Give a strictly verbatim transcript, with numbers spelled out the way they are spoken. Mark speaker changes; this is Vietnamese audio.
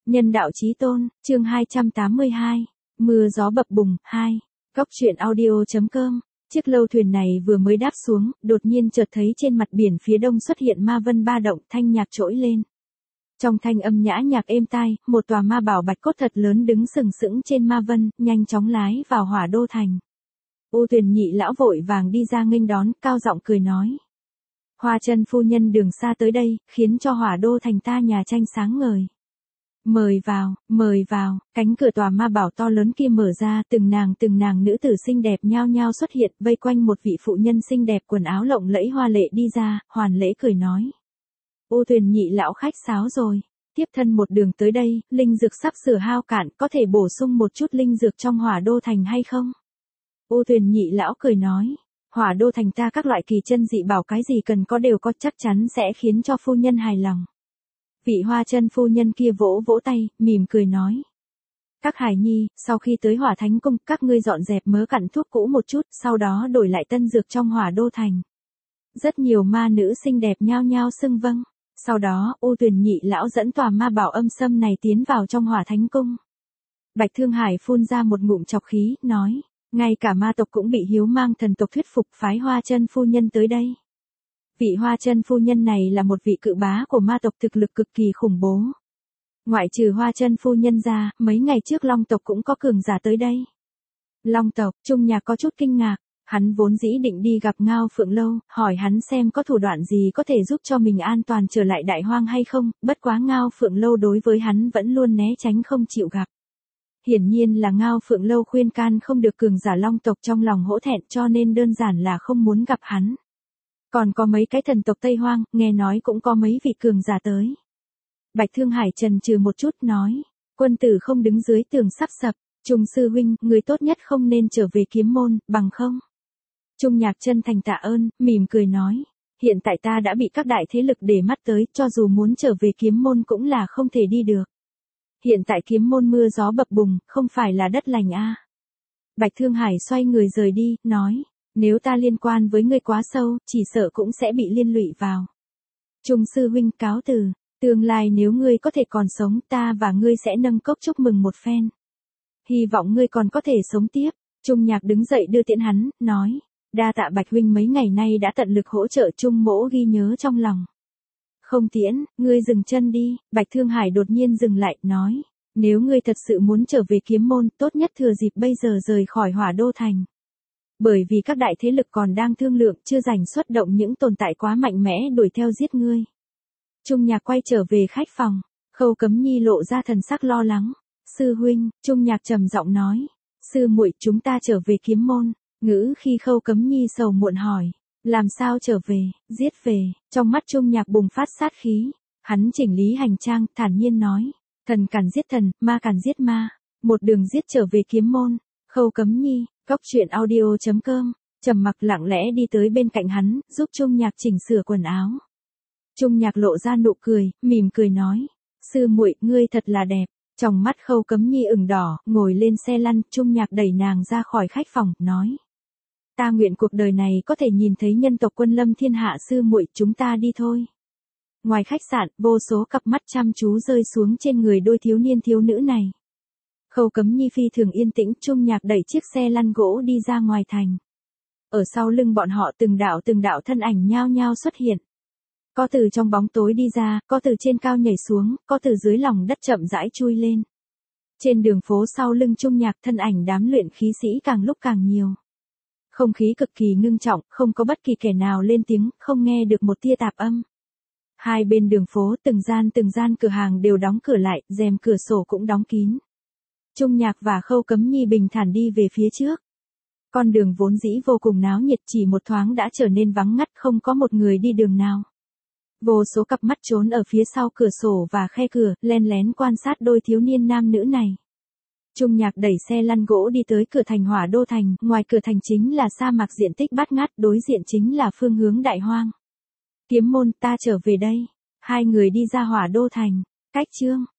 Speaker 1: Nhân đạo chí tôn, chương hai trăm tám mươi hai. Mưa gió bập bùng, hai. Góc truyện audio.com. Chiếc lâu thuyền này vừa mới đáp xuống, đột nhiên chợt thấy trên mặt biển phía đông xuất hiện ma vân ba động, thanh nhạc trỗi lên. Trong thanh âm nhã nhạc êm tai, một tòa ma bảo bạch cốt thật lớn đứng sừng sững trên ma vân, nhanh chóng lái vào Hỏa Đô thành. U Tuyền nhị lão vội vàng đi ra nghênh đón, cao giọng cười nói: Hoa Chân phu nhân đường xa tới đây, khiến cho Hỏa Đô thành ta nhà tranh sáng ngời. Mời vào, mời vào. Cánh cửa tòa ma bảo to lớn kia mở ra, từng nàng từng nàng nữ tử xinh đẹp nhao nhao xuất hiện, vây quanh một vị phụ nhân xinh đẹp quần áo lộng lẫy hoa lệ đi ra, hoàn lễ cười nói: U Tuyền nhị lão khách sáo rồi, tiếp thân một đường tới đây, linh dược sắp sửa hao cạn, có thể bổ sung một chút linh dược trong Hỏa Đô thành hay không? U Tuyền nhị lão cười nói: Hỏa Đô thành ta các loại kỳ chân dị bảo cái gì cần có đều có, chắc chắn sẽ khiến cho phu nhân hài lòng. Vị Hoa Chân phu nhân kia vỗ vỗ tay, mỉm cười nói: Các hài nhi, sau khi tới Hỏa Thánh cung, các ngươi dọn dẹp mớ cặn thuốc cũ một chút, sau đó đổi lại tân dược trong Hỏa Đô thành. Rất nhiều ma nữ xinh đẹp nhao nhao xưng vâng. Sau đó, U Tuyền nhị lão dẫn tòa ma bảo âm sâm này tiến vào trong Hỏa Thánh cung. Bạch Thương Hải phun ra một ngụm chọc khí, nói: Ngay cả ma tộc cũng bị hiếu mang thần tộc thuyết phục phái Hoa Chân phu nhân tới đây. Vị Hoa Chân phu nhân này là một vị cự bá của ma tộc thực lực cực kỳ khủng bố. Ngoại trừ Hoa Chân phu nhân ra, mấy ngày trước Long tộc cũng có cường giả tới đây. Long tộc, Trung Nhạc có chút kinh ngạc, hắn vốn dĩ định đi gặp Ngao Phượng Lâu, hỏi hắn xem có thủ đoạn gì có thể giúp cho mình an toàn trở lại Đại Hoang hay không, bất quá Ngao Phượng Lâu đối với hắn vẫn luôn né tránh không chịu gặp. Hiển nhiên là Ngao Phượng Lâu khuyên can không được cường giả Long tộc trong lòng hổ thẹn, cho nên đơn giản là không muốn gặp hắn. Còn có mấy cái thần tộc Tây Hoang, nghe nói cũng có mấy vị cường giả tới. Bạch Thương Hải chần chừ một chút nói: Quân tử không đứng dưới tường sắp sập, Trung sư huynh, người tốt nhất không nên trở về kiếm môn, bằng không. Trung Nhạc chân thành tạ ơn, mỉm cười nói: Hiện tại ta đã bị các đại thế lực để mắt tới, cho dù muốn trở về kiếm môn cũng là không thể đi được. Hiện tại kiếm môn mưa gió bập bùng, không phải là đất lành a. À. Bạch Thương Hải xoay người rời đi, nói: Nếu ta liên quan với ngươi quá sâu, chỉ sợ cũng sẽ bị liên lụy vào. Trung sư huynh cáo từ, tương lai nếu ngươi có thể còn sống, ta và ngươi sẽ nâng cốc chúc mừng một phen. Hy vọng ngươi còn có thể sống tiếp. Trung Nhạc đứng dậy đưa tiễn hắn, nói: Đa tạ Bạch huynh mấy ngày nay đã tận lực hỗ trợ Trung mỗ ghi nhớ trong lòng. Không tiễn, ngươi dừng chân đi. Bạch Thương Hải đột nhiên dừng lại, nói: Nếu ngươi thật sự muốn trở về kiếm môn, tốt nhất thừa dịp bây giờ rời khỏi Hỏa Đô thành. Bởi vì các đại thế lực còn đang thương lượng, chưa rảnh xuất động những tồn tại quá mạnh mẽ đuổi theo giết ngươi. Trung Nhạc quay trở về khách phòng, Khâu Cấm Nhi lộ ra thần sắc lo lắng. Sư huynh, Trung Nhạc trầm giọng nói: Sư muội, chúng ta trở về kiếm môn. Ngữ khi Khâu Cấm Nhi sầu muộn hỏi: Làm sao trở về? Giết về. Trong mắt Trung Nhạc bùng phát sát khí. Hắn chỉnh lý hành trang, thản nhiên nói: Thần càn giết thần, ma càn giết ma. Một đường giết trở về kiếm môn. Khâu Cấm Nhi, Góc truyện audio.com, trầm mặc lặng lẽ đi tới bên cạnh hắn, giúp Trung Nhạc chỉnh sửa quần áo. Trung Nhạc lộ ra nụ cười, mỉm cười nói: Sư muội, ngươi thật là đẹp. Trong mắt Khâu Cấm Nhi ửng đỏ, ngồi lên xe lăn, Trung Nhạc đẩy nàng ra khỏi khách phòng, nói: Ta nguyện cuộc đời này có thể nhìn thấy nhân tộc quân lâm thiên hạ. Sư muội, chúng ta đi thôi. Ngoài khách sạn, vô số cặp mắt chăm chú rơi xuống trên người đôi thiếu niên thiếu nữ này. Khâu Cấm Nhi phi thường yên tĩnh, Trung Nhạc đẩy chiếc xe lăn gỗ đi ra ngoài thành. Ở sau lưng bọn họ từng đạo từng đạo thân ảnh nhao nhao xuất hiện. Có từ trong bóng tối đi ra, có từ trên cao nhảy xuống, có từ dưới lòng đất chậm rãi chui lên. Trên đường phố sau lưng Trung Nhạc, thân ảnh đám luyện khí sĩ càng lúc càng nhiều. Không khí cực kỳ ngưng trọng, không có bất kỳ kẻ nào lên tiếng, không nghe được một tia tạp âm. Hai bên đường phố, từng gian từng gian cửa hàng đều đóng cửa lại, rèm cửa sổ cũng đóng kín. Trung Nhạc và Khâu Cấm Nhi bình thản đi về phía trước. Con đường vốn dĩ vô cùng náo nhiệt, chỉ một thoáng đã trở nên vắng ngắt, không có một người đi đường nào. Vô số cặp mắt trốn ở phía sau cửa sổ và khe cửa, len lén quan sát đôi thiếu niên nam nữ này. Trung Nhạc đẩy xe lăn gỗ đi tới cửa thành Hỏa Đô thành, ngoài cửa thành chính là sa mạc diện tích bát ngát, đối diện chính là phương hướng Đại Hoang. Kiếm môn, ta trở về đây. Hai người đi ra Hỏa Đô thành. Cách chương